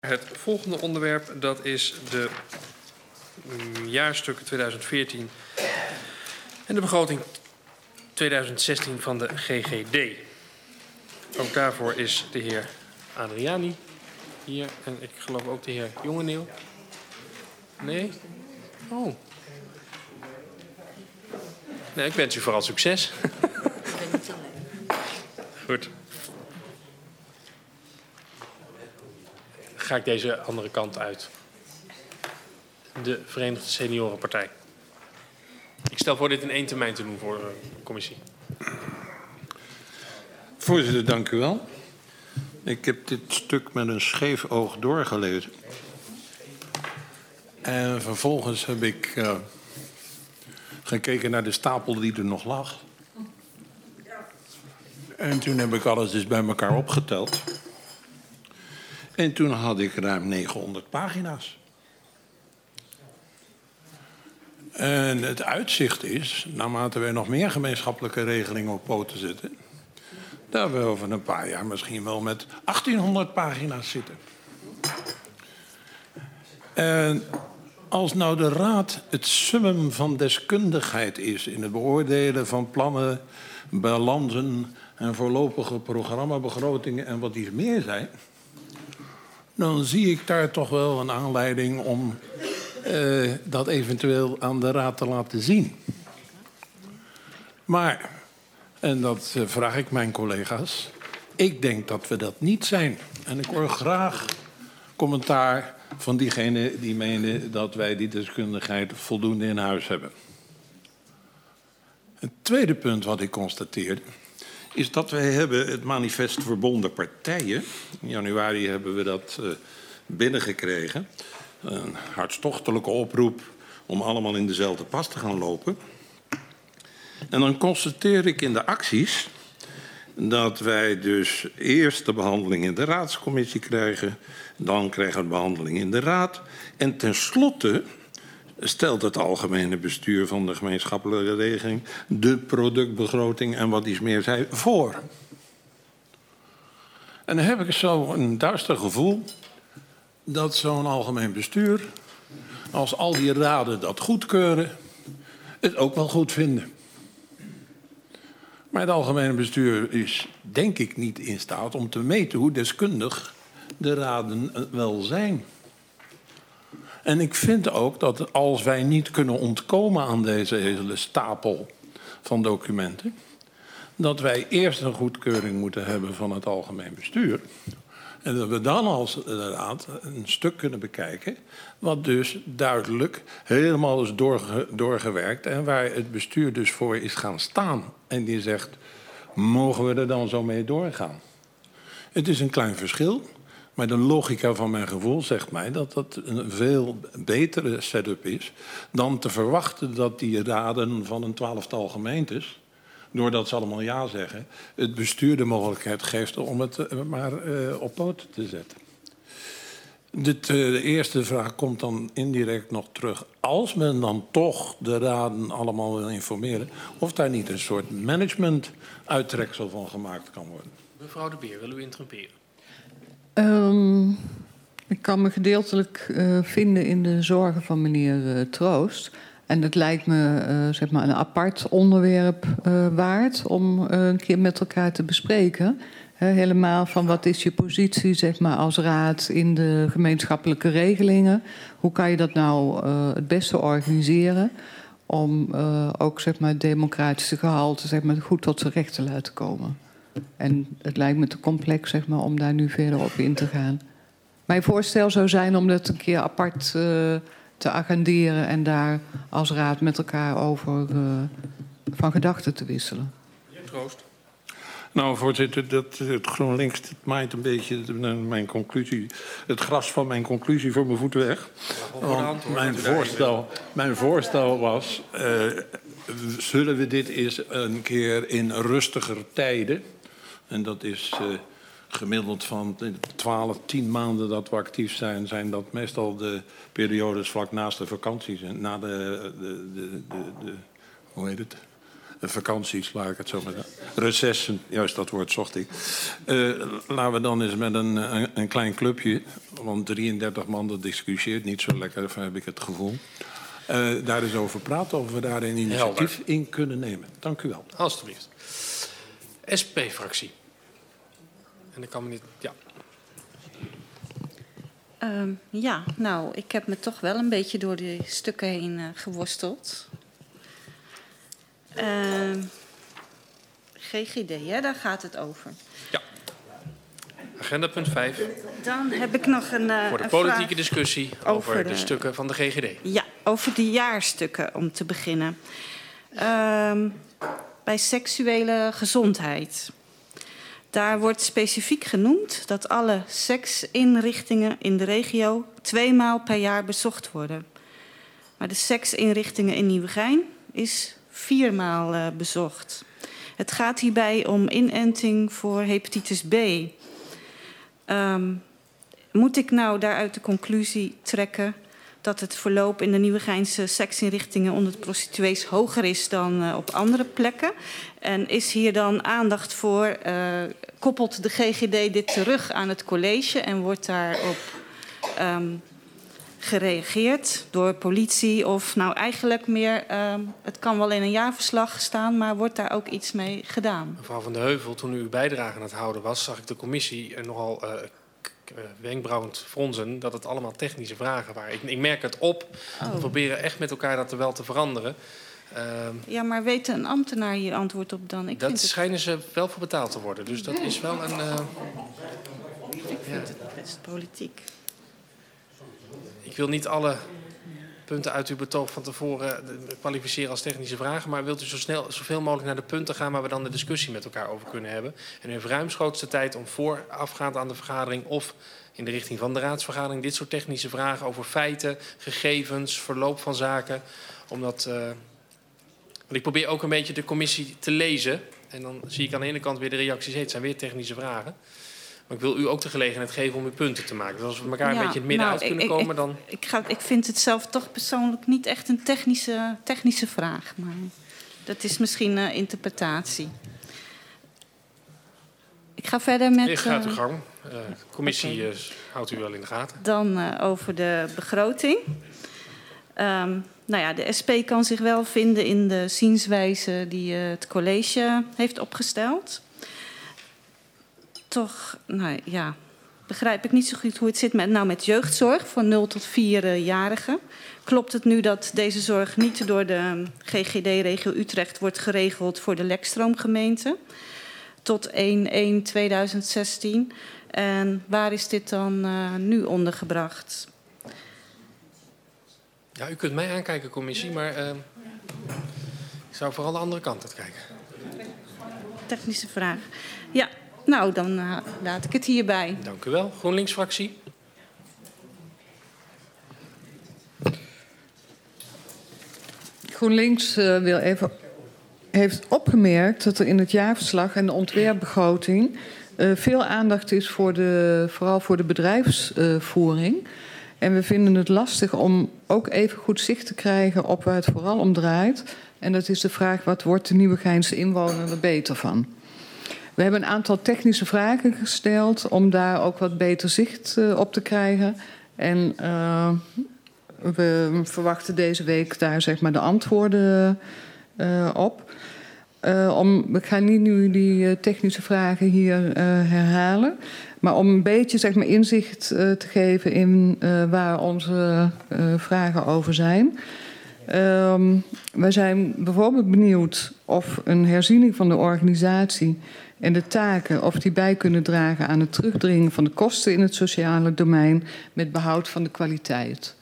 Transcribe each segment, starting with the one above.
Het volgende onderwerp, dat is de jaarstukken 2014 en de begroting 2016 van de GGD. Ook daarvoor is de heer Adriani hier en ik geloof ook de heer Jongeneel. Nee? Oh. Nee, ik wens u vooral succes. Goed. Ga ik deze andere kant uit. De Verenigde Seniorenpartij. Ik stel voor dit in 1 termijn te doen voor de commissie. Voorzitter, dank u wel. Ik heb dit stuk met een scheef oog doorgelezen. En vervolgens heb ik gekeken naar de stapel die er nog lag. En toen heb ik alles dus bij elkaar opgeteld. En toen had ik ruim 900 pagina's. En het uitzicht is, naarmate wij nog meer gemeenschappelijke regelingen op poten zetten, dat we over een paar jaar misschien wel met 1800 pagina's zitten. En als nou de Raad het summum van deskundigheid is in het beoordelen van plannen, balansen en voorlopige programmabegrotingen en wat iets meer zijn, dan zie ik daar toch wel een aanleiding om dat eventueel aan de Raad te laten zien. Maar, en dat vraag ik mijn collega's, ik denk dat we dat niet zijn. En ik hoor graag commentaar van diegenen die menen dat wij die deskundigheid voldoende in huis hebben. Het tweede punt wat ik constateerde is dat wij hebben het manifest verbonden partijen. In januari hebben we dat binnengekregen. Een hartstochtelijke oproep om allemaal in dezelfde pas te gaan lopen. En dan constateer ik in de acties dat wij dus eerst de behandeling in de raadscommissie krijgen. Dan krijgen we de behandeling in de raad. En tenslotte stelt het algemene bestuur van de gemeenschappelijke regeling de productbegroting en wat iets meer zei voor. En dan heb ik zo een duister gevoel dat zo'n algemeen bestuur, als al die raden dat goedkeuren, het ook wel goed vinden. Maar het algemene bestuur is denk ik niet in staat om te meten hoe deskundig de raden wel zijn. En ik vind ook dat als wij niet kunnen ontkomen aan deze hele stapel van documenten, dat wij eerst een goedkeuring moeten hebben van het algemeen bestuur. En dat we dan als raad een stuk kunnen bekijken, wat dus duidelijk helemaal is doorgewerkt en waar het bestuur dus voor is gaan staan. En die zegt, mogen we er dan zo mee doorgaan? Het is een klein verschil. Maar de logica van mijn gevoel zegt mij dat dat een veel betere setup is dan te verwachten dat die raden van een 12-tal gemeentes, doordat ze allemaal ja zeggen, het bestuur de mogelijkheid geeft om het maar op poten te zetten. De eerste vraag komt dan indirect nog terug. Als men dan toch de raden allemaal wil informeren, of daar niet een soort management-uittreksel van gemaakt kan worden. Mevrouw De Beer, wil u interromperen? Ik kan me gedeeltelijk vinden in de zorgen van meneer Troost. En het lijkt me zeg maar een apart onderwerp waard om een keer met elkaar te bespreken. Helemaal van wat is je positie zeg maar, als raad in de gemeenschappelijke regelingen. Hoe kan je dat nou het beste organiseren om ook zeg maar, het democratische gehalte zeg maar, goed tot zijn recht te laten komen. En het lijkt me te complex zeg maar, om daar nu verder op in te gaan. Mijn voorstel zou zijn om dat een keer apart te agenderen en daar als raad met elkaar over van gedachten te wisselen. Troost. Nou, voorzitter, het GroenLinks maait een beetje mijn conclusie, het gras van mijn conclusie voor mijn voeten weg. Want mijn voorstel was, zullen we dit eens een keer in rustiger tijden, en dat is gemiddeld van 10 maanden dat we actief zijn, zijn dat meestal de periodes vlak naast de vakanties en na hoe heet het? vakanties, laat ik het zo maar zeggen. Recessen, juist dat woord zocht ik. Laten we dan eens met een klein clubje, want 33 man, dat discussieert niet zo lekker, heb ik het gevoel. Daar eens over praten of we daar een initiatief in kunnen nemen. Dank u wel. Alsjeblieft. SP-fractie. En ik kan me niet... Ja. Ja, nou, ik heb me toch wel een beetje door die stukken heen geworsteld. GGD, hè, daar gaat het over. Ja. Agenda punt 5. Dan heb ik nog een voor de een politieke vraag discussie over de stukken van de GGD. Ja, over de jaarstukken om te beginnen. Bij seksuele gezondheid. Daar wordt specifiek genoemd dat alle seksinrichtingen in de regio 2 maal per jaar bezocht worden. Maar de seksinrichtingen in Nieuwegein is 4 maal bezocht. Het gaat hierbij om inenting voor hepatitis B. Moet ik nou daaruit de conclusie trekken dat het verloop in de Nieuwegeinse seksinrichtingen onder de prostituees hoger is dan op andere plekken? En is hier dan aandacht voor, koppelt de GGD dit terug aan het college en wordt daarop gereageerd door politie? Of nou eigenlijk meer, het kan wel in een jaarverslag staan, maar wordt daar ook iets mee gedaan? Mevrouw Van de Heuvel, toen u uw bijdrage aan het houden was, zag ik de commissie nogal wenkbrauwend fronsen dat het allemaal technische vragen waren. Ik merk het op. We proberen echt met elkaar dat wel te veranderen. Ja, maar weet een ambtenaar hier antwoord op dan? Dat schijnen ze wel voor betaald te worden. Dus dat is wel een... Ik vind het best politiek. Ik wil niet alle punten uit uw betoog van tevoren kwalificeren als technische vragen, maar wilt u zoveel mogelijk naar de punten gaan waar we dan de discussie met elkaar over kunnen hebben. En u heeft ruimschoots de tijd om voorafgaand aan de vergadering of in de richting van de raadsvergadering dit soort technische vragen over feiten, gegevens, verloop van zaken. Want ik probeer ook een beetje de commissie te lezen en dan zie ik aan de ene kant weer de reacties, het zijn weer technische vragen. Maar ik wil u ook de gelegenheid geven om uw punten te maken. Dus als we elkaar een beetje in het midden uit kunnen komen, dan... Ik vind het zelf toch persoonlijk niet echt een technische vraag. Maar dat is misschien interpretatie. Ik ga verder met... Gaat uw gang. De commissie houdt u wel in de gaten. Dan over de begroting. Nou ja, de SP kan zich wel vinden in de zienswijze die het college heeft opgesteld. Toch, nou ja, begrijp ik niet zo goed hoe het zit met jeugdzorg van 0 tot 4-jarigen. Klopt het nu dat deze zorg niet door de GGD-regio Utrecht wordt geregeld voor de Lekstroomgemeente tot 1/1/2016? En waar is dit dan nu ondergebracht? Ja, u kunt mij aankijken, commissie, maar ik zou vooral de andere kant uit kijken. Technische vraag. Ja. Nou, dan laat ik het hierbij. Dank u wel. GroenLinks-fractie. GroenLinks heeft opgemerkt dat er in het jaarverslag en de ontwerpbegroting veel aandacht is vooral voor de bedrijfsvoering. En we vinden het lastig om ook even goed zicht te krijgen op waar het vooral om draait. En dat is de vraag, wat wordt de Nieuwegeinse inwoner er beter van? We hebben een aantal technische vragen gesteld om daar ook wat beter zicht op te krijgen. En we verwachten deze week daar zeg maar de antwoorden op. We gaan niet nu die technische vragen hier herhalen. Maar om een beetje zeg maar, inzicht te geven in waar onze vragen over zijn. Wij zijn bijvoorbeeld benieuwd of een herziening van de organisatie en de taken, of die bij kunnen dragen aan het terugdringen van de kosten in het sociale domein met behoud van de kwaliteit.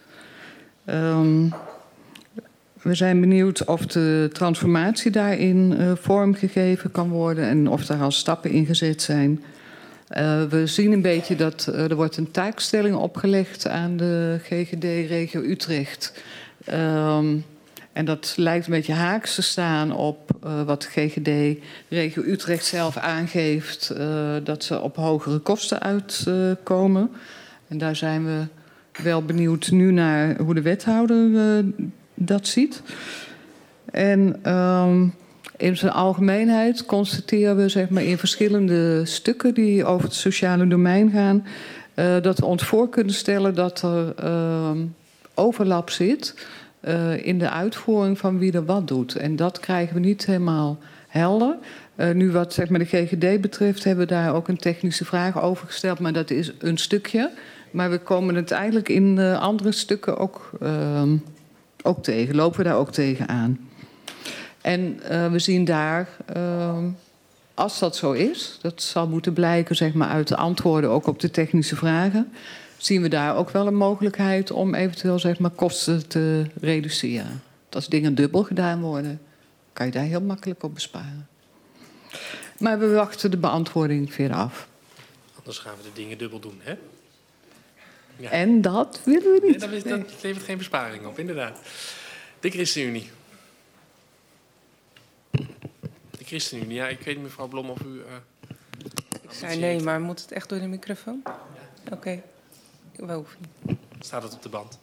We zijn benieuwd of de transformatie daarin vormgegeven kan worden en of daar al stappen in gezet zijn. We zien een beetje dat er wordt een taakstelling opgelegd aan de GGD-regio Utrecht. En dat lijkt een beetje haaks te staan op wat de GGD-regio Utrecht zelf aangeeft, dat ze op hogere kosten uitkomen. En daar zijn we wel benieuwd nu naar hoe de wethouder dat ziet. En In zijn algemeenheid constateren we zeg maar, in verschillende stukken die over het sociale domein gaan, dat we ons voor kunnen stellen dat er overlap zit in de uitvoering van wie er wat doet. En dat krijgen we niet helemaal helder. Nu wat zeg maar, de GGD betreft hebben we daar ook een technische vraag over gesteld, maar dat is een stukje. Maar we komen het eigenlijk in andere stukken ook tegen, lopen we daar ook tegen aan. En we zien daar, als dat zo is, dat zal moeten blijken zeg maar, uit de antwoorden ook op de technische vragen, zien we daar ook wel een mogelijkheid om eventueel zeg maar, kosten te reduceren. Als dingen dubbel gedaan worden, kan je daar heel makkelijk op besparen. Maar we wachten de beantwoording verder af. Anders gaan we de dingen dubbel doen, hè? Ja. En dat willen we niet. Nee, dat levert geen besparing op, inderdaad. De ChristenUnie. De ChristenUnie, ja, ik weet niet, mevrouw Blom, of u... Ik zei nee, maar moet het echt door de microfoon? Ja. Oké. We hoeven niet. Staat het op de band?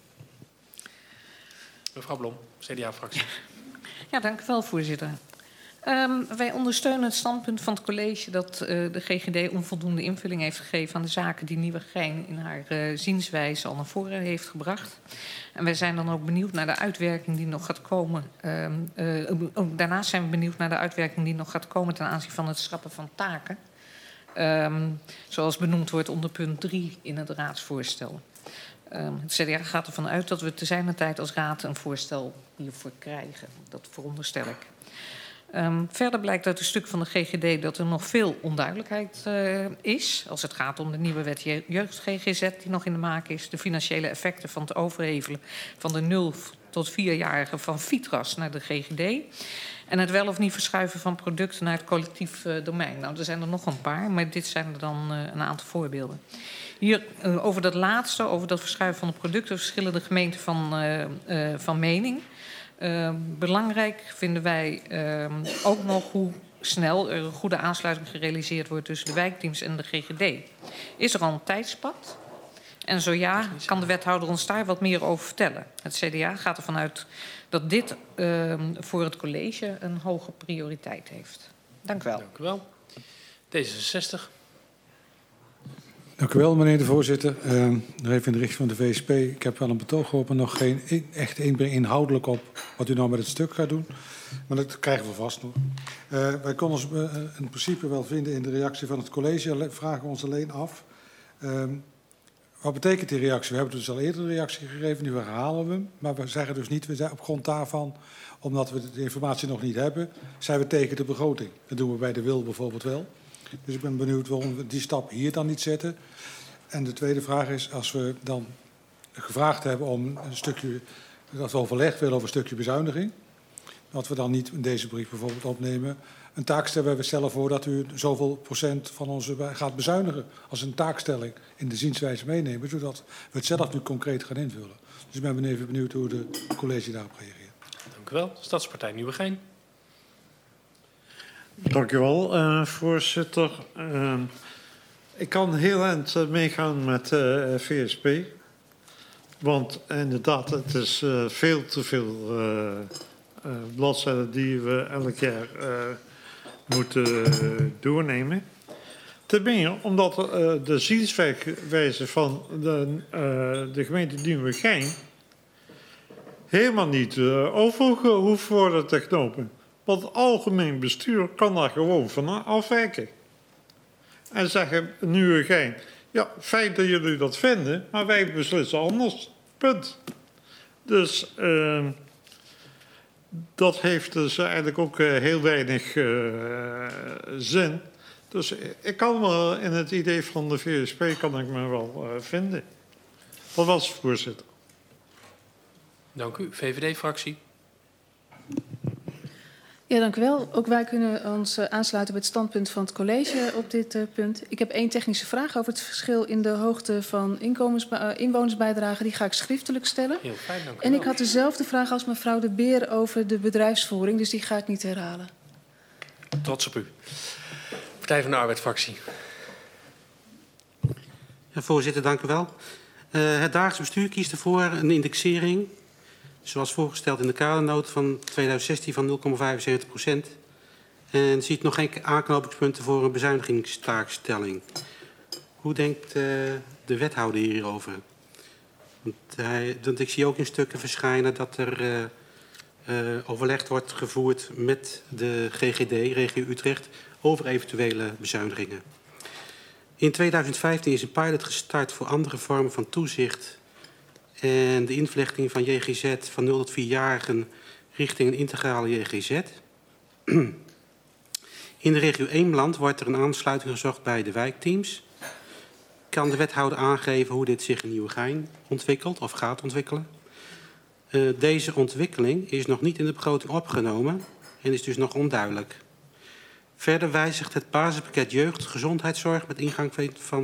Mevrouw Blom, CDA-fractie. Ja, dank u wel, voorzitter. Wij ondersteunen het standpunt van het college dat de GGD onvoldoende invulling heeft gegeven aan de zaken die Nieuwegein in haar zienswijze al naar voren heeft gebracht. En wij zijn dan ook benieuwd naar de uitwerking die nog gaat komen. Daarnaast zijn we benieuwd naar de uitwerking die nog gaat komen ten aanzien van het schrappen van taken. Zoals benoemd wordt onder punt 3 in het raadsvoorstel. Het CDA gaat ervan uit dat we te zijner tijd als raad een voorstel hiervoor krijgen. Dat veronderstel ik. Verder blijkt uit een stuk van de GGD dat er nog veel onduidelijkheid is. Als het gaat om de nieuwe wet jeugd GGZ die nog in de maak is. De financiële effecten van het overhevelen van de 0 tot 4-jarigen van FITRAS naar de GGD. En het wel of niet verschuiven van producten naar het collectief domein. Nou, er zijn er nog een paar, maar dit zijn er dan een aantal voorbeelden. Hier over dat laatste, over dat verschuiven van de producten, verschillen de gemeenten van mening. Belangrijk vinden wij ook nog hoe snel er een goede aansluiting gerealiseerd wordt tussen de wijkteams en de GGD. Is er al een tijdspad? En zo ja, kan de wethouder ons daar wat meer over vertellen? Het CDA gaat ervan uit dat dit voor het college een hoge prioriteit heeft. Dank u wel. Dank u wel. D66. Dank u wel, meneer de voorzitter. Nog even in de richting van de VSP. Ik heb wel een betoog gehoord, maar nog geen echt inhoudelijk op wat u nou met het stuk gaat doen. Maar dat krijgen we vast nog. Wij konden ons in principe wel vinden in de reactie van het college. Vragen we ons alleen af. Wat betekent die reactie? We hebben dus al eerder een reactie gegeven, nu herhalen we hem. Maar we zeggen dus niet, we zijn op grond daarvan, omdat we de informatie nog niet hebben, zijn we tegen de begroting. Dat doen we bij de WIL bijvoorbeeld wel. Dus ik ben benieuwd waarom we die stap hier dan niet zetten. En de tweede vraag is, als we dan gevraagd hebben om een stukje, dat we overleg willen over een stukje bezuiniging, dat we dan niet in deze brief bijvoorbeeld opnemen. Een taakstelling, we stellen voor dat u zoveel procent van onze gaat bezuinigen als een taakstelling in de zienswijze meenemen, zodat we het zelf nu concreet gaan invullen. Dus ik ben even benieuwd hoe de college daarop reageert. Dank u wel. Stadspartij Nieuwegein. Dank u wel, voorzitter. Ik kan heel eind meegaan met VSP. Want inderdaad, het is veel te veel bladzijden die we elk jaar moeten doornemen. Ten meer omdat de zienswijze van de gemeente Nieuwegein helemaal niet overhoeft worden te knopen. Want het algemeen bestuur kan daar gewoon van afwijken. En zeggen Nieuwegein, ja, fijn dat jullie dat vinden, maar wij beslissen anders. Punt. Dus dat heeft dus eigenlijk ook heel weinig zin. Dus ik kan me in het idee van de VSP kan ik me wel vinden. Dat was het, voorzitter. Dank u. VVD-fractie. Ja, dank u wel. Ook wij kunnen ons aansluiten bij het standpunt van het college op dit punt. Ik heb 1 technische vraag over het verschil in de hoogte van inwonersbijdrage. Die ga ik schriftelijk stellen. Heel fijn, dank u en wel. ik had dezelfde vraag als mevrouw De Beer over de bedrijfsvoering, dus die ga ik niet herhalen. Trots op u. Partij van de Arbeid-fractie. Ja, voorzitter, dank u wel. Het dagelijks bestuur kiest ervoor een indexering zoals voorgesteld in de kadernota van 2016 van 0,75%. En ziet nog geen aanknopingspunten voor een bezuinigingstaakstelling. Hoe denkt de wethouder hierover? Want ik zie ook in stukken verschijnen dat er overleg wordt gevoerd met de GGD, regio Utrecht, over eventuele bezuinigingen. In 2015 is een pilot gestart voor andere vormen van toezicht en de invlechting van JGZ van 0 tot 4-jarigen richting een integrale JGZ. In de regio Eemland wordt er een aansluiting gezocht bij de wijkteams. Kan de wethouder aangeven hoe dit zich in Nieuwegein ontwikkelt of gaat ontwikkelen? Deze ontwikkeling is nog niet in de begroting opgenomen en is dus nog onduidelijk. Verder wijzigt het basispakket jeugdgezondheidszorg met ingang van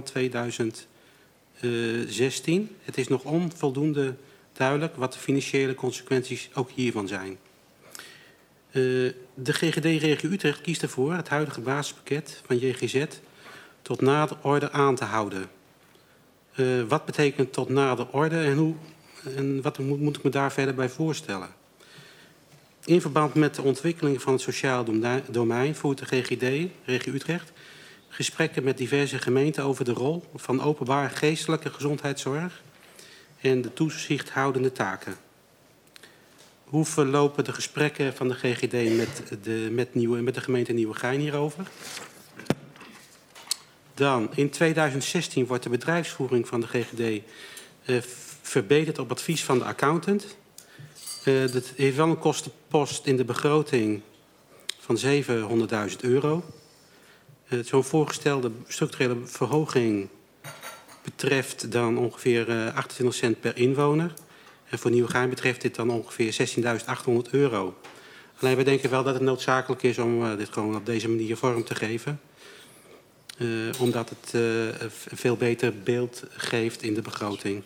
2016. Het is nog onvoldoende duidelijk wat de financiële consequenties ook hiervan zijn. De GGD-regio Utrecht kiest ervoor het huidige basispakket van JGZ tot nader orde aan te houden. Wat betekent tot nader orde en wat moet ik me daar verder bij voorstellen? In verband met de ontwikkeling van het sociaal domein voert de GGD, regio Utrecht, gesprekken met diverse gemeenten over de rol van openbare geestelijke gezondheidszorg en de toezichthoudende taken. Hoe verlopen de gesprekken van de GGD met de gemeente Nieuwegein hierover? Dan, in 2016 wordt de bedrijfsvoering van de GGD verbeterd op advies van de accountant. Dat heeft wel een kostenpost in de begroting van €700.000. Zo'n voorgestelde structurele verhoging betreft dan ongeveer 28 cent per inwoner. En voor Nieuwegein betreft dit dan ongeveer €16.800. Alleen we denken wel dat het noodzakelijk is om dit gewoon op deze manier vorm te geven. Omdat het een veel beter beeld geeft in de begroting.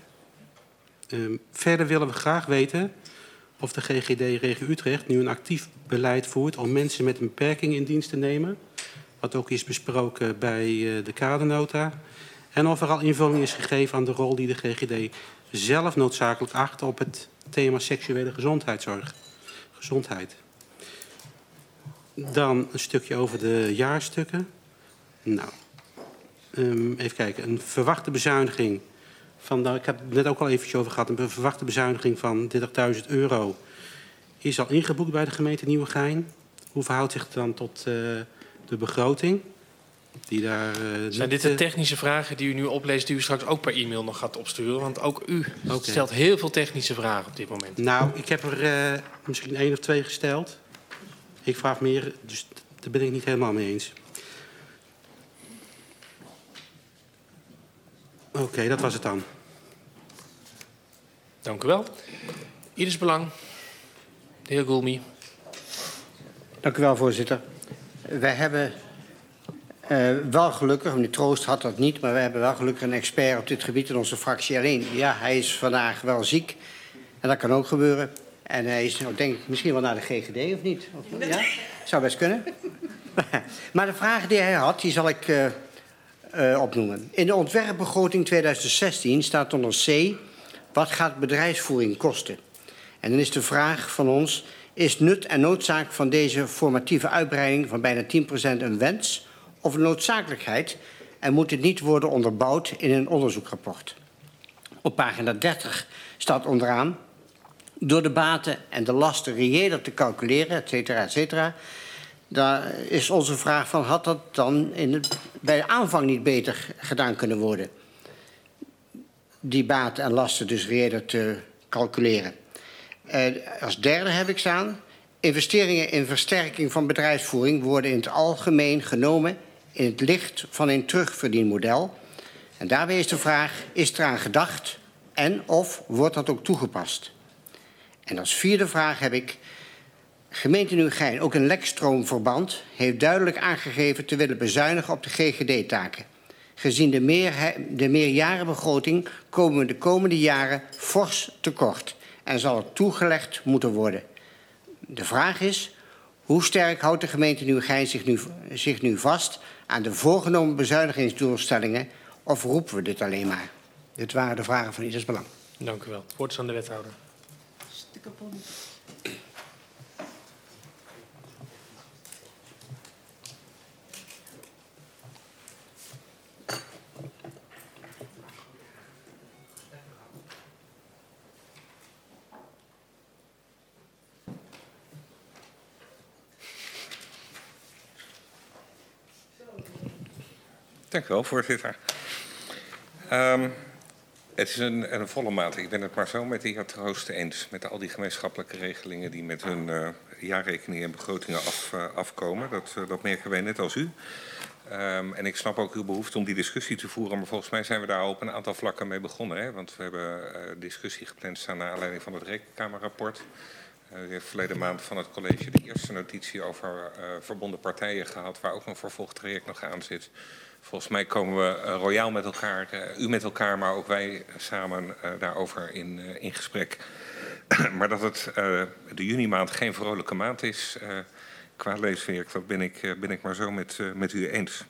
Verder willen we graag weten of de GGD-regio Utrecht nu een actief beleid voert om mensen met een beperking in dienst te nemen. Wat ook is besproken bij de kadernota. En of er al invulling is gegeven aan de rol die de GGD zelf noodzakelijk acht op het thema seksuele gezondheid. Dan een stukje over de jaarstukken. Nou, even kijken. Een verwachte bezuiniging van, ik heb het net ook al eventjes over gehad, een verwachte bezuiniging van €30.000 is al ingeboekt bij de gemeente Nieuwegein. Hoe verhoudt zich het dan tot de begroting? Zijn dit de technische vragen die u nu opleest, die u straks ook per e-mail nog gaat opsturen? Want ook u stelt heel veel technische vragen op dit moment. Nou, ik heb er misschien 1 of 2 gesteld. Ik vraag meer, dus daar ben ik niet helemaal mee eens. Oké, dat was het dan. Dank u wel. Ieders Belang. De heer Goulmy. Dank u wel, voorzitter. Wij hebben wel gelukkig, meneer Troost had dat niet, maar we hebben wel gelukkig een expert op dit gebied in onze fractie. Alleen, ja, hij is vandaag wel ziek. En dat kan ook gebeuren. En hij is, denk ik, misschien wel naar de GGD of niet? Ja? Zou best kunnen. Maar de vraag die hij had, die zal ik opnoemen. In de ontwerpbegroting 2016 staat onder C, wat gaat bedrijfsvoering kosten? En dan is de vraag van ons, is nut en noodzaak van deze formatieve uitbreiding van bijna 10% een wens of een noodzakelijkheid? En moet dit niet worden onderbouwd in een onderzoeksrapport? Op pagina 30 staat onderaan, door de baten en de lasten reëler te calculeren, et cetera, et cetera. Daar is onze vraag van, had dat dan bij de aanvang niet beter gedaan kunnen worden? Die baten en lasten dus reëler te calculeren. Als derde heb ik staan, investeringen in versterking van bedrijfsvoering worden in het algemeen genomen in het licht van een terugverdienmodel. En daarbij is de vraag, is eraan gedacht en of wordt dat ook toegepast? En als vierde vraag heb ik, gemeente Nieuwegein, ook in lekstroomverband, heeft duidelijk aangegeven te willen bezuinigen op de GGD-taken. Gezien de meerjarenbegroting komen we de komende jaren fors tekort en zal het toegelegd moeten worden. De vraag is, hoe sterk houdt de gemeente Nieuwegein zich nu vast aan de voorgenomen bezuinigingsdoelstellingen of roepen we dit alleen maar? Dit waren de vragen van Ieders Belang. Dank u wel. Het woord is aan de wethouder. kapot. Dank u wel, voorzitter. Het is een volle maat. Ik ben het maar zo met de heer Troost eens. Met al die gemeenschappelijke regelingen die met hun jaarrekeningen en begrotingen afkomen. Dat merken wij net als u. En ik snap ook uw behoefte om die discussie te voeren. Maar volgens mij zijn we daar al op een aantal vlakken mee begonnen. Hè? Want we hebben discussie gepland staan naar aanleiding van het Rekenkamerrapport. U heeft verleden maand van het college de eerste notitie over verbonden partijen gehad. Waar ook een vervolgtraject nog aan zit. Volgens mij komen we royaal met elkaar, u met elkaar, maar ook wij samen daarover in gesprek. Maar dat het de junimaand geen vrolijke maand is, qua leeswerk, dat ben ik maar zo met u eens.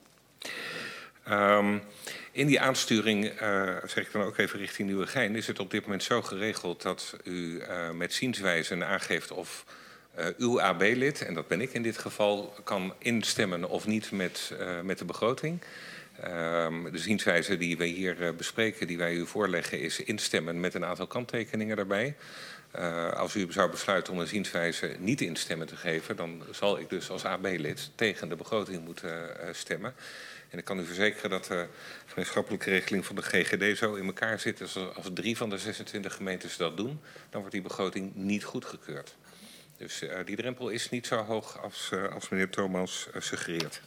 In die aansturing, zeg ik dan ook even richting Nieuwegein, is het op dit moment zo geregeld dat u met zienswijze aangeeft of uw AB-lid, en dat ben ik in dit geval, kan instemmen of niet met de begroting. De zienswijze die we hier bespreken, die wij u voorleggen, is instemmen met een aantal kanttekeningen daarbij. Als u zou besluiten om een zienswijze niet instemmen te geven, dan zal ik dus als AB-lid tegen de begroting moeten stemmen. En ik kan u verzekeren dat de gemeenschappelijke regeling van de GGD zo in elkaar zit. Dus als 3 van de 26 gemeentes dat doen, dan wordt die begroting niet goedgekeurd. Dus die drempel is niet zo hoog als meneer Thomas suggereert.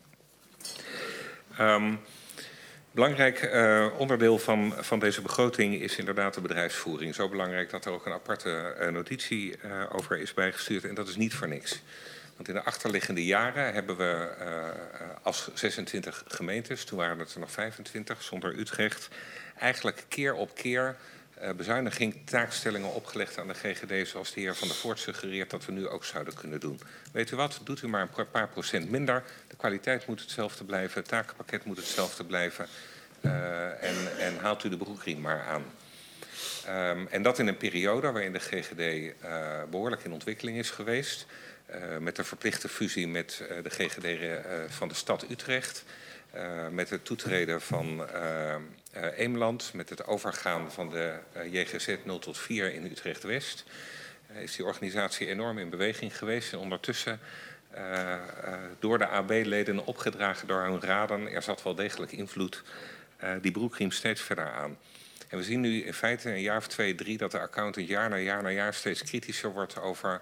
Belangrijk onderdeel van deze begroting is inderdaad de bedrijfsvoering. Zo belangrijk dat er ook een aparte notitie over is bijgestuurd. En dat is niet voor niks. Want in de achterliggende jaren hebben we als 26 gemeentes, toen waren het er nog 25 zonder Utrecht, eigenlijk keer op keer bezuiniging, taakstellingen opgelegd aan de GGD, zoals de heer Van der Voort suggereert dat we nu ook zouden kunnen doen. Weet u wat, doet u maar een paar procent minder. De kwaliteit moet hetzelfde blijven, het takenpakket moet hetzelfde blijven. En haalt u de broekriem maar aan. En dat in een periode waarin de GGD behoorlijk in ontwikkeling is geweest. Met de verplichte fusie met de GGD van de stad Utrecht. Met het toetreden van Eemland, met het overgaan van de JGZ 0 tot 4 in Utrecht-West, is die organisatie enorm in beweging geweest. En ondertussen door de AB-leden opgedragen door hun raden, er zat wel degelijk invloed, die broekriem steeds verder aan. En we zien nu in feite een jaar of 2, 3 dat de accountant jaar na jaar steeds kritischer wordt over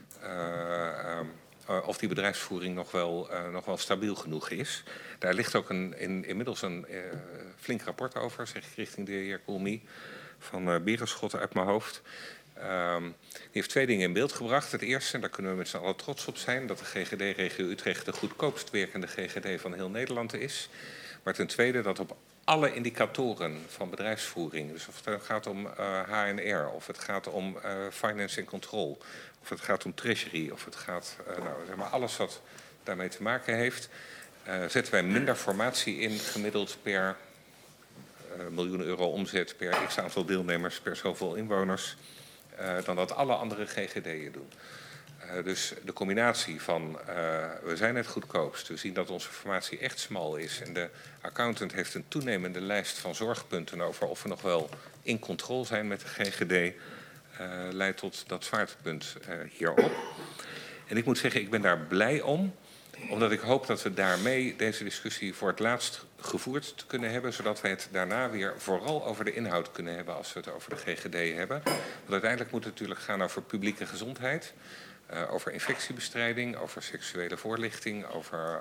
of die bedrijfsvoering nog wel stabiel genoeg is. Daar ligt ook inmiddels een flink rapport over, zeg ik richting de heer Koolmy, van Berenschot uit mijn hoofd. Die heeft 2 dingen in beeld gebracht. Het eerste, en daar kunnen we met z'n allen trots op zijn, dat de GGD-regio Utrecht de goedkoopst werkende GGD van heel Nederland is. Maar ten tweede dat op alle indicatoren van bedrijfsvoering, dus of het gaat om HNR, of het gaat om finance en control, of het gaat om treasury, of het gaat, zeg maar alles wat daarmee te maken heeft, zetten wij minder formatie in gemiddeld per miljoen euro omzet, per x aantal deelnemers, per zoveel inwoners, dan dat alle andere GGD'en doen. Dus de combinatie van we zijn het goedkoopst, we zien dat onze formatie echt smal is en de accountant heeft een toenemende lijst van zorgpunten over of we nog wel in controle zijn met de GGD, leidt tot dat zwaartepunt hierop. En ik moet zeggen, ik ben daar blij om, omdat ik hoop dat we daarmee deze discussie voor het laatst gevoerd te kunnen hebben, zodat we het daarna weer vooral over de inhoud kunnen hebben als we het over de GGD hebben. Want uiteindelijk moet het natuurlijk gaan over publieke gezondheid, over infectiebestrijding, over seksuele voorlichting, over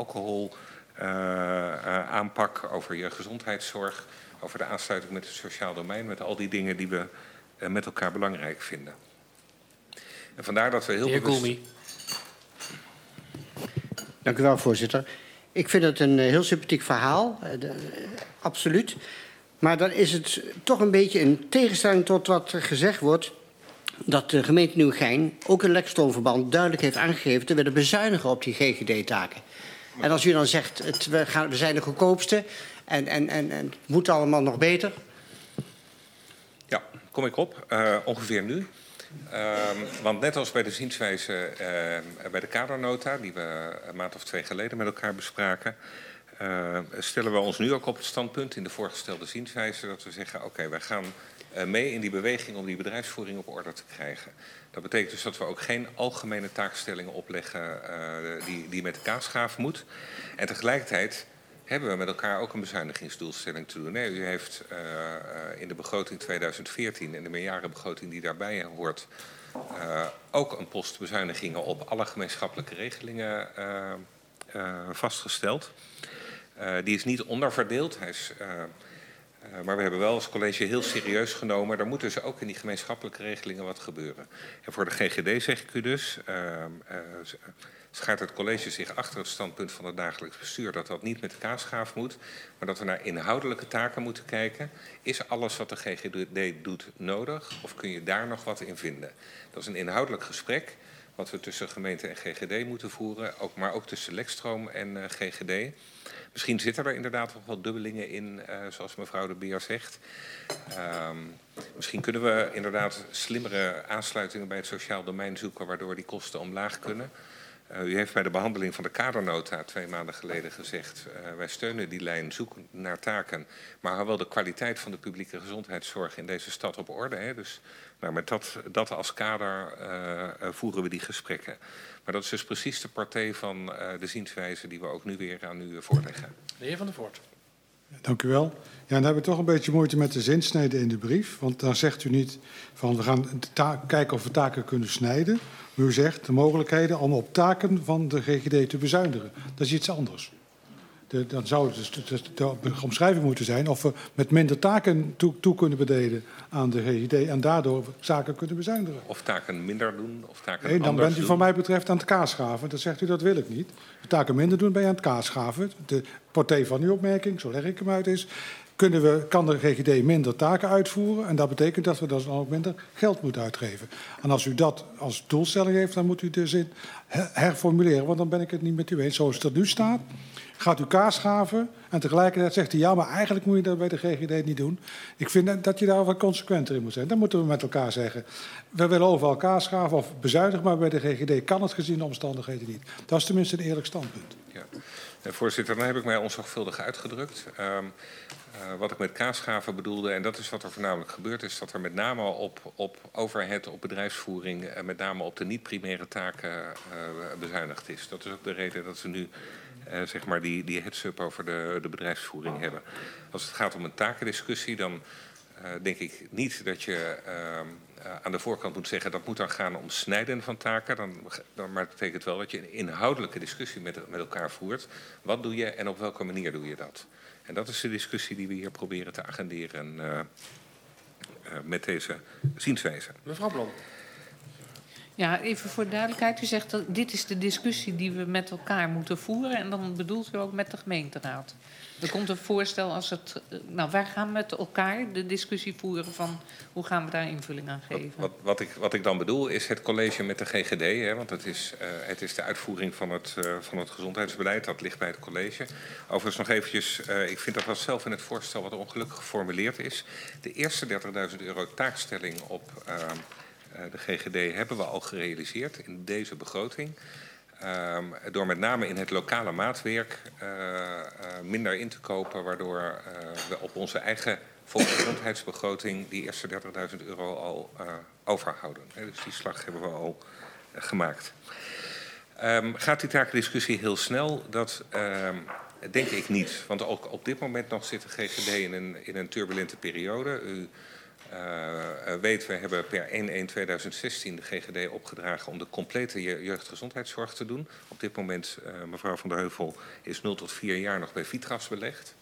alcoholaanpak, over je gezondheidszorg, over de aansluiting met het sociaal domein, met al die dingen die we met elkaar belangrijk vinden. En vandaar dat we heel bewust... Koolmy. Dank u wel, voorzitter. Ik vind het een heel sympathiek verhaal, absoluut. Maar dan is het toch een beetje in tegenstelling tot wat er gezegd wordt, dat de gemeente Nieuwegein ook in Lekkerstoomverband duidelijk heeft aangegeven te willen bezuinigen op die GGD-taken. En als u dan zegt, we zijn de goedkoopste en het moet allemaal nog beter. Ja, kom ik op. Ongeveer nu. Want net als bij de zienswijze bij de kadernota, die we een maand of 2 geleden met elkaar bespraken, stellen we ons nu ook op het standpunt in de voorgestelde zienswijze dat we zeggen, oké, wij gaan mee in die beweging om die bedrijfsvoering op orde te krijgen. Dat betekent dus dat we ook geen algemene taakstellingen opleggen die met de kaasschaaf moet. En tegelijkertijd hebben we met elkaar ook een bezuinigingsdoelstelling te doen. Nee, u heeft in de begroting 2014 en de meerjarenbegroting die daarbij hoort ook een post bezuinigingen op alle gemeenschappelijke regelingen vastgesteld. Die is niet onderverdeeld. Maar we hebben wel als college heel serieus genomen. Er moet dus ook in die gemeenschappelijke regelingen wat gebeuren. En voor de GGD zeg ik u dus, schaart het college zich achter het standpunt van het dagelijks bestuur dat dat niet met de kaasschaaf moet, maar dat we naar inhoudelijke taken moeten kijken. Is alles wat de GGD doet nodig of kun je daar nog wat in vinden? Dat is een inhoudelijk gesprek wat we tussen gemeente en GGD moeten voeren, maar ook tussen Lekstroom en GGD. Misschien zitten er inderdaad nog wel dubbelingen in, zoals mevrouw de Beer zegt. Misschien kunnen we inderdaad slimmere aansluitingen bij het sociaal domein zoeken, waardoor die kosten omlaag kunnen. U heeft bij de behandeling van de kadernota 2 maanden geleden gezegd, wij steunen die lijn, zoeken naar taken, maar hou wel de kwaliteit van de publieke gezondheidszorg in deze stad op orde. Hè? Dus met dat als kader voeren we die gesprekken. Maar dat is dus precies de partij van de zienswijze die we ook nu weer aan u voorleggen. De heer Van der Voort. Dank u wel. Ja, dan hebben we toch een beetje moeite met de zinsnede in de brief. Want dan zegt u niet van we gaan kijken of we taken kunnen snijden. Maar u zegt de mogelijkheden om op taken van de GGD te bezuinigen. Dat is iets anders. Dan zou het dus de omschrijving moeten zijn of we met minder taken toe kunnen bedelen aan de GGD en daardoor zaken kunnen bezuinigen. Of taken minder doen, of taken nee, dan anders bent u doen. van mij betreft aan het kaasschaven. Dan zegt u dat wil ik niet. Taken minder doen ben je aan het kaasschaven. De portée van uw opmerking, zo leg ik hem uit, is kan de GGD minder taken uitvoeren en dat betekent dat we dan ook minder geld moeten uitgeven. En als u dat als doelstelling heeft, dan moet u de zin herformuleren, want dan ben ik het niet met u eens. Zoals het er nu staat, gaat u kaasschaven en tegelijkertijd zegt hij ja, maar eigenlijk moet je dat bij de GGD niet doen. Ik vind dat je daar wat consequenter in moet zijn. Dan moeten we met elkaar zeggen, we willen overal kaasschaven of bezuinigen, maar bij de GGD kan het gezien de omstandigheden niet. Dat is tenminste een eerlijk standpunt. Ja. Voorzitter, dan heb ik mij onzorgvuldig uitgedrukt. Wat ik met kaasschaven bedoelde, en dat is wat er voornamelijk gebeurt, is dat er met name op overhead, op bedrijfsvoering en met name op de niet-primaire taken bezuinigd is. Dat is ook de reden dat we nu zeg maar die heads-up over de bedrijfsvoering hebben. Als het gaat om een takendiscussie, dan denk ik niet dat je aan de voorkant moet zeggen dat moet dan gaan om snijden van taken. Maar het betekent wel dat je een inhoudelijke discussie met elkaar voert. Wat doe je en op welke manier doe je dat? En dat is de discussie die we hier proberen te agenderen met deze zienswijze. Mevrouw Blom. Ja, even voor de duidelijkheid. U zegt dat dit is de discussie die we met elkaar moeten voeren. En dan bedoelt u ook met de gemeenteraad. Er komt een voorstel als het... Nou, wij gaan met elkaar de discussie voeren van hoe gaan we daar invulling aan geven. Wat ik dan bedoel is het college met de GGD. Hè, want het is de uitvoering van het gezondheidsbeleid. Dat ligt bij het college. Overigens nog eventjes, ik vind dat wel zelf in het voorstel wat ongelukkig geformuleerd is. De eerste €30.000 taakstelling op... de GGD hebben we al gerealiseerd in deze begroting. Door met name in het lokale maatwerk minder in te kopen, waardoor we op onze eigen volksgezondheidsbegroting die eerste €30.000 al overhouden. Dus die slag hebben we al gemaakt. Gaat die takendiscussie heel snel? Dat denk ik niet. Want ook op dit moment nog zit de GGD in een turbulente periode. U weet, we hebben per 1/1/2016 de GGD opgedragen om de complete jeugdgezondheidszorg te doen. Op dit moment, mevrouw Van der Heuvel, is 0 tot 4 jaar nog bij Vitras belegd.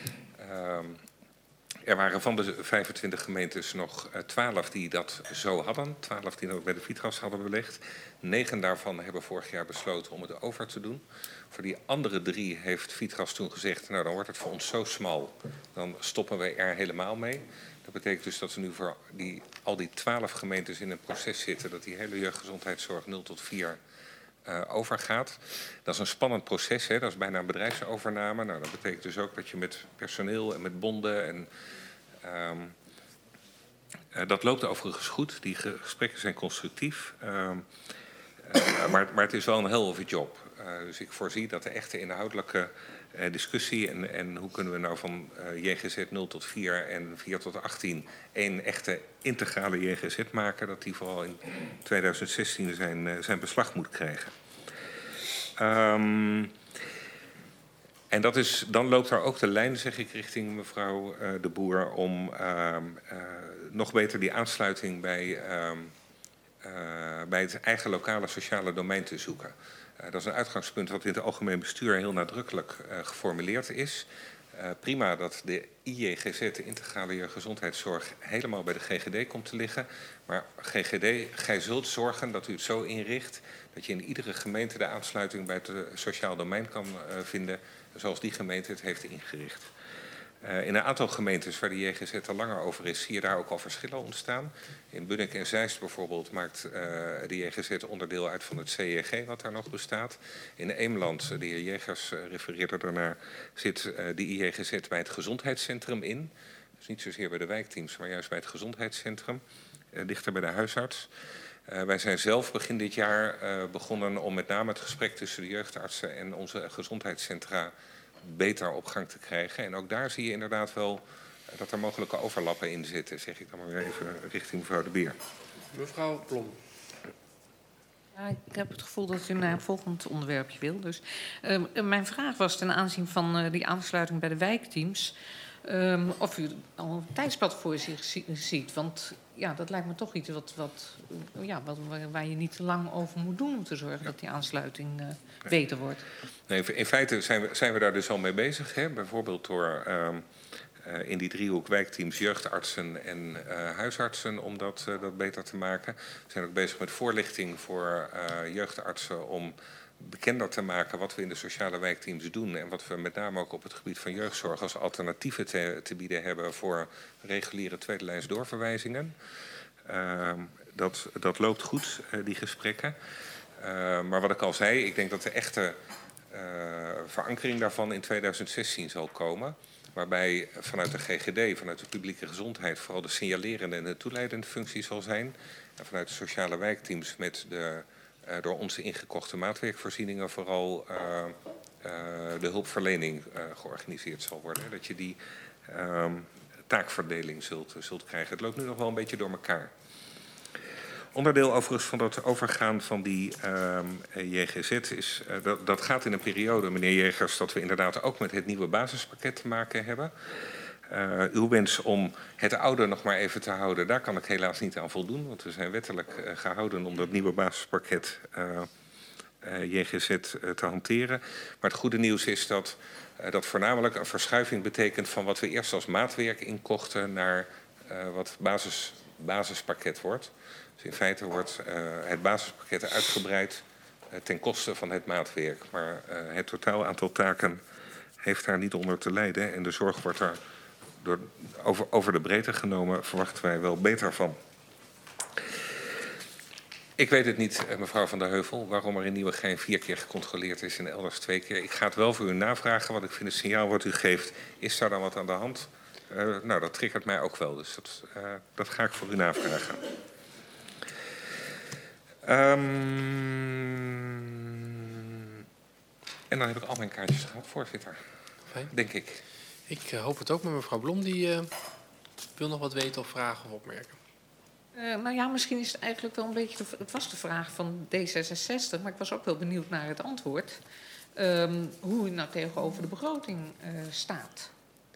Er waren van de 25 gemeentes nog 12 die dat zo hadden. 12 die dat bij de Vitras hadden belegd. 9 daarvan hebben vorig jaar besloten om het over te doen. Voor die andere 3 heeft Vitras toen gezegd, nou dan wordt het voor ons zo smal, dan stoppen we er helemaal mee. Dat betekent dus dat we nu voor al die 12 gemeentes in een proces zitten, dat die hele jeugdgezondheidszorg 0 tot 4 overgaat. Dat is een spannend proces, hè? Dat is bijna een bedrijfsovername. Nou, dat betekent dus ook dat je met personeel en met bonden en Dat loopt overigens goed. Die gesprekken zijn constructief. Maar het is wel een hell of a job. Dus ik voorzie dat de echte inhoudelijke discussie... en hoe kunnen we nou van JGZ 0 tot 4 en 4 tot 18... één echte integrale JGZ maken... dat die vooral in 2016 zijn beslag moet krijgen. En dan loopt daar ook de lijn, zeg ik, richting mevrouw De Boer... om nog beter die aansluiting bij het eigen lokale sociale domein te zoeken. Dat is een uitgangspunt wat in het algemeen bestuur heel nadrukkelijk geformuleerd is. Prima dat de IJGZ, de integrale gezondheidszorg, helemaal bij de GGD komt te liggen. Maar GGD, gij zult zorgen dat u het zo inricht dat je in iedere gemeente de aansluiting bij het sociaal domein kan vinden, zoals die gemeente het heeft ingericht. In een aantal gemeentes waar de JGZ al langer over is, zie je daar ook al verschillen ontstaan. In Bunnik en Zeist bijvoorbeeld maakt de JGZ onderdeel uit van het CEG wat daar nog bestaat. In Eemland, de heer Jegers refereerde daarnaar, zit de IJGZ bij het gezondheidscentrum in. Dus niet zozeer bij de wijkteams, maar juist bij het gezondheidscentrum, dichter bij de huisarts. Wij zijn zelf begin dit jaar begonnen om met name het gesprek tussen de jeugdartsen en onze gezondheidscentra beter op gang te krijgen. En ook daar zie je inderdaad wel dat er mogelijke overlappen in zitten, zeg ik dan maar weer even richting mevrouw De Beer. Mevrouw Blom. Ja, ik heb het gevoel dat u naar een volgend onderwerpje wil. Dus, mijn vraag was ten aanzien van die aansluiting bij de wijkteams. Of u al een tijdspad voor zich ziet. Want ja, dat lijkt me toch iets waar je niet te lang over moet doen om te zorgen dat die aansluiting beter wordt. Nee, in feite zijn we daar dus al mee bezig. Hè? Bijvoorbeeld door in die driehoek wijkteams, jeugdartsen en huisartsen om dat beter te maken. We zijn ook bezig met voorlichting voor jeugdartsen om bekender te maken wat we in de sociale wijkteams doen en wat we met name ook op het gebied van jeugdzorg als alternatieven te bieden hebben voor reguliere tweede lijns doorverwijzingen. Dat loopt goed, die gesprekken. Maar wat ik al zei, ik denk dat de echte verankering daarvan in 2016 zal komen. Waarbij vanuit de GGD, vanuit de publieke gezondheid, vooral de signalerende en de toeleidende functie zal zijn. En vanuit de sociale wijkteams met de door onze ingekochte maatwerkvoorzieningen vooral de hulpverlening georganiseerd zal worden. Dat je die taakverdeling zult krijgen. Het loopt nu nog wel een beetje door elkaar. Onderdeel overigens van dat overgaan van die JGZ is, dat gaat in een periode, meneer Jegers, dat we inderdaad ook met het nieuwe basispakket te maken hebben. Uw wens om het oude nog maar even te houden, daar kan ik helaas niet aan voldoen. Want we zijn wettelijk gehouden om dat nieuwe basispakket JGZ te hanteren. Maar het goede nieuws is dat dat voornamelijk een verschuiving betekent van wat we eerst als maatwerk inkochten naar wat basispakket wordt. Dus in feite wordt het basispakket uitgebreid ten koste van het maatwerk. Maar het totaal aantal taken heeft daar niet onder te lijden. En de zorg wordt daar over de breedte genomen, verwachten wij wel beter van. Ik weet het niet, mevrouw Van der Heuvel, waarom er in Nieuwegein 4 keer gecontroleerd is en elders 2 keer. Ik ga het wel voor u navragen, want ik vind het signaal wat u geeft, is daar dan wat aan de hand? Nou, dat triggert mij ook wel, dus dat ga ik voor u navragen. En dan heb ik al mijn kaartjes gehad, voorzitter. Fijn. Denk ik. Ik hoop het ook, maar mevrouw Blom die wil nog wat weten of vragen of opmerken. Nou ja, misschien is het eigenlijk wel een beetje het was de vraag van D66, maar ik was ook wel benieuwd naar het antwoord. Hoe u nou tegenover de begroting staat.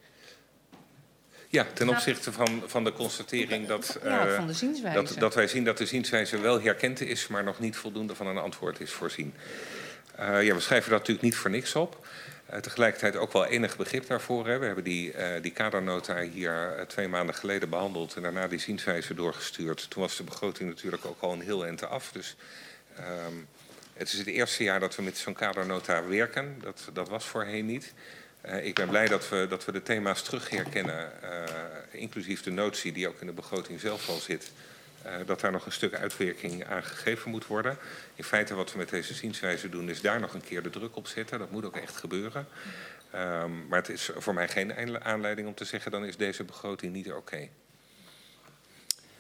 Ja, ten opzichte van de constatering dat, van de zienswijze. dat wij zien dat de zienswijze wel herkend is, maar nog niet voldoende van een antwoord is voorzien. Ja, we schrijven dat natuurlijk niet voor niks op. Tegelijkertijd ook wel enig begrip daarvoor. Hè. We hebben die kadernota hier 2 maanden geleden behandeld en daarna die zienswijze doorgestuurd. Toen was de begroting natuurlijk ook al een heel eind af. Dus het is het eerste jaar dat we met zo'n kadernota werken. Dat was voorheen niet. Ik ben blij dat we de thema's terug herkennen, inclusief de notie die ook in de begroting zelf al zit. Dat daar nog een stuk uitwerking aan gegeven moet worden. In feite wat we met deze zienswijze doen is daar nog een keer de druk op zetten. Dat moet ook echt gebeuren. Maar het is voor mij geen aanleiding om te zeggen dan is deze begroting niet oké.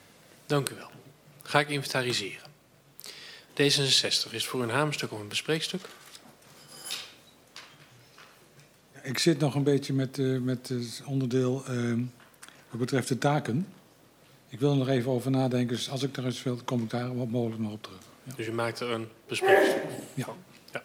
Dank u wel. Ga ik inventariseren. D66 is voor een hamerstuk of een bespreekstuk? Ik zit nog een beetje met het onderdeel wat betreft de taken. Ik wil er nog even over nadenken. Dus als ik er eens wil, kom ik daar wat mogelijk nog op terug. Ja. Dus u maakt er een bespreekstuk Ja. van? Ja.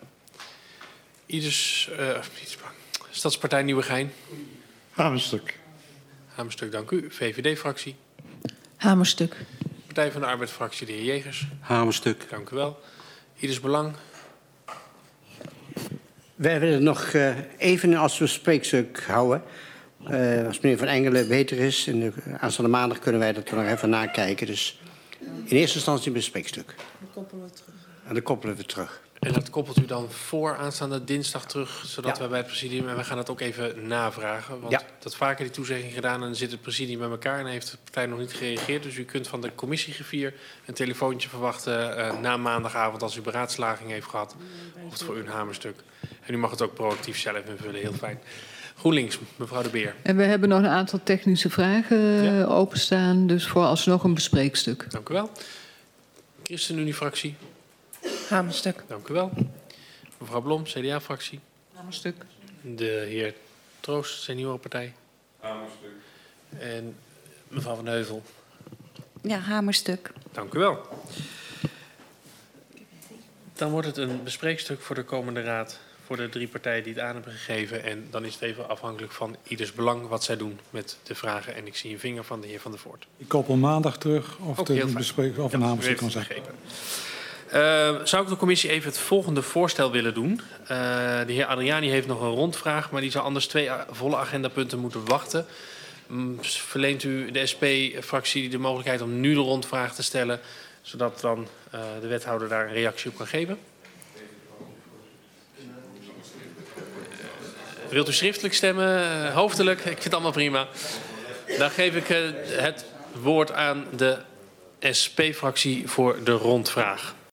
Stadspartij Nieuwegein? Hamerstuk. Hamerstuk, dank u. VVD-fractie? Hamerstuk. Partij van de Arbeid-fractie, de heer Jegers? Hamerstuk. Dank u wel. Ieders Belang? Wij willen het nog even als bespreekstuk houden. Als meneer Van Engelen beter is, aanstaande maandag kunnen wij dat er nog even nakijken. Dus in eerste instantie een bespreekstuk. En dan koppelen we terug. En dat koppelt u dan voor aanstaande dinsdag terug, zodat Ja. wij bij het presidium... en we gaan het ook even navragen. Want Ja. dat vaker die toezegging gedaan en dan zit het presidium bij elkaar... en heeft de partij nog niet gereageerd. Dus u kunt van de commissiegriffier een telefoontje verwachten... na maandagavond als u beraadslaging heeft gehad. Of het voor u een hamerstuk. En u mag het ook proactief zelf invullen, heel fijn. GroenLinks, mevrouw De Beer. En we hebben nog een aantal technische vragen openstaan. Dus vooralsnog een bespreekstuk. Dank u wel. ChristenUnie-fractie. Hamerstuk. Dank u wel. Mevrouw Blom, CDA-fractie. Hamerstuk. De heer Troost, Seniorenpartij. Hamerstuk. En mevrouw Van Heuvel. Ja, hamerstuk. Dank u wel. Dan wordt het een bespreekstuk voor de komende raad... voor de 3 partijen die het aan hebben gegeven. En dan is het even afhankelijk van ieders belang wat zij doen met de vragen. En ik zie een vinger van de heer Van der Voort. Ik koppel maandag terug of Ook de heel fijn. bespreking of een Ja, u hamerstuk heeft kan het zijn. begrepen. Zou ik de commissie even het volgende voorstel willen doen? De heer Adriani heeft nog een rondvraag, maar die zou anders 2 volle agendapunten moeten wachten. Verleent u de SP-fractie de mogelijkheid om nu de rondvraag te stellen, zodat dan de wethouder daar een reactie op kan geven? Wilt u schriftelijk stemmen, hoofdelijk? Ik vind het allemaal prima. Dan geef ik het woord aan de SP-fractie voor de rondvraag.